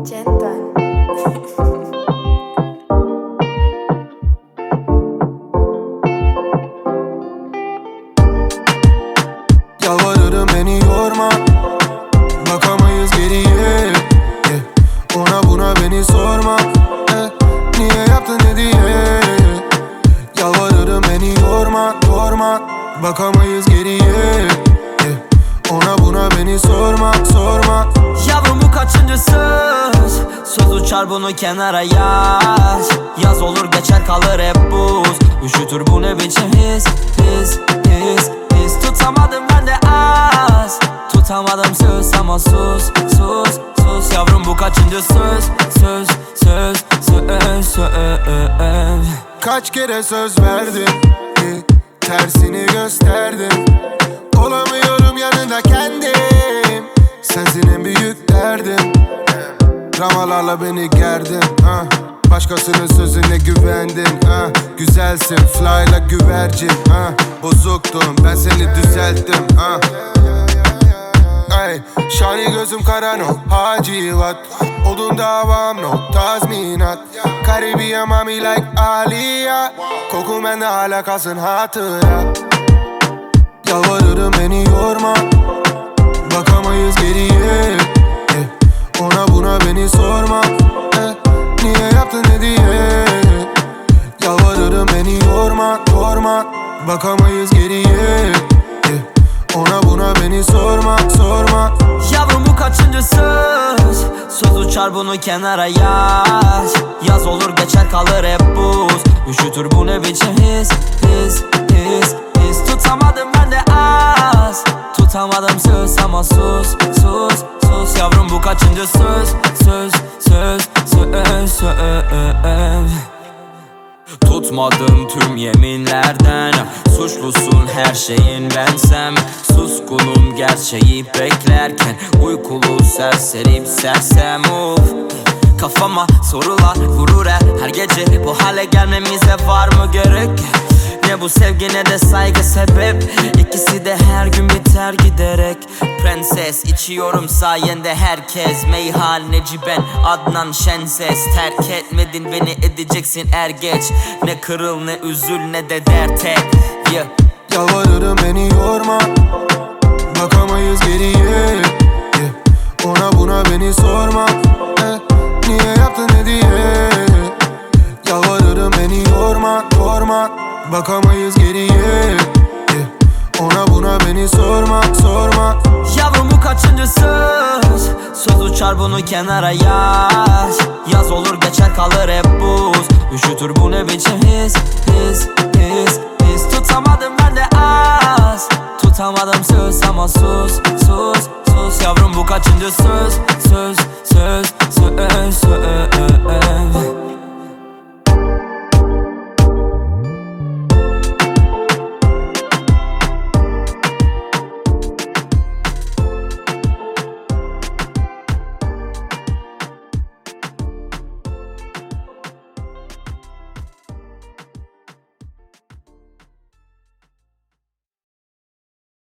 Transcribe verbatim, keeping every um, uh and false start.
Cendan. Yalvarırım beni yorma, bakamayız geriye, yeah. Ona buna beni sorma, eh. Niye yaptın ne diye. Yalvarırım beni yorma, yorma, bakamayız geriye, yeah. Ona buna beni sorma, sorma. Yavrum bu kaçıncı söz? Söz uçar bunu kenara yaz. Yaz olur geçer kalır hep buz. Üşütür bu ne biçim his, his, his, his. Tutamadım ben de az. Tutamadım söz ama sus, sus, sus. Yavrum bu kaçıncı söz? Söz, söz, söz, söz. Kaç kere söz verdin, eh, tersini gösterdin. Olamıyorum yanında kendim. Sensin en büyük derdim. Dramalarla beni gerdin, ha. Başkasının sözüne güvendin, ha. Güzelsin fly'la güvercin, ha. Bozuktun ben seni düzelttim, ha. Ay, şani gözüm kara no hacivat. Oldun davam no tazminat. Karibiye mami like Aliya. Kokun bende hala kalsın hatıra. Yalvarırım beni yorma, bakamayız geriye, eh. Ona buna beni sorma, eh. Niye yaptın ne diye. Yalvarırım beni yorma, yorma, bakamayız geriye, eh. Ona buna beni sorma, sorma. Yavrum bu kaçıncı söz? Söz uçar bunu kenara yaz. Yaz olur geçer kalır hep buz. Üşütür bu ne biçim his, his, his, his. Tutamadım ben de az. Tutamadım söz ama sus, sus, sus. Yavrum bu kaçıncı söz? Söz, söz, söz, söz. Tutmadım tüm yeminlerden. Suçlusun her şeyin bensem. Suskunum gerçeği beklerken. Uykulu serserip sersem of. Kafama sorular vurur her, her gece. Bu hale gelmemize var mı gerek? Ne bu sevgi ne de saygı sebep. İkisi de her gün biter giderek. Prenses içiyorum sayende herkes. Meyhaneci ben Adnan Şenses. Terk etmedin beni edeceksin er geç. Ne kırıl ne üzül ne de dert et, yeah. Yalvarırım beni yorma, bakamayız geriye, yeah. Ona buna beni sorma, eh. Niye yaptın ne diye. Yalvarırım beni yorma, yorma, bakamayız geriye, yeah. Ona buna beni sorma, sorma. Yavrum bu kaçıncı söz? Söz uçar bunu kenara yaz. Yaz olur geçer kalır hep buz. Üşütür bu ne biçim his, his, his, his. Tutamadım ben de az. Tutamadım söz ama sus, sus, sus. Yavrum bu kaçıncı söz? Söz,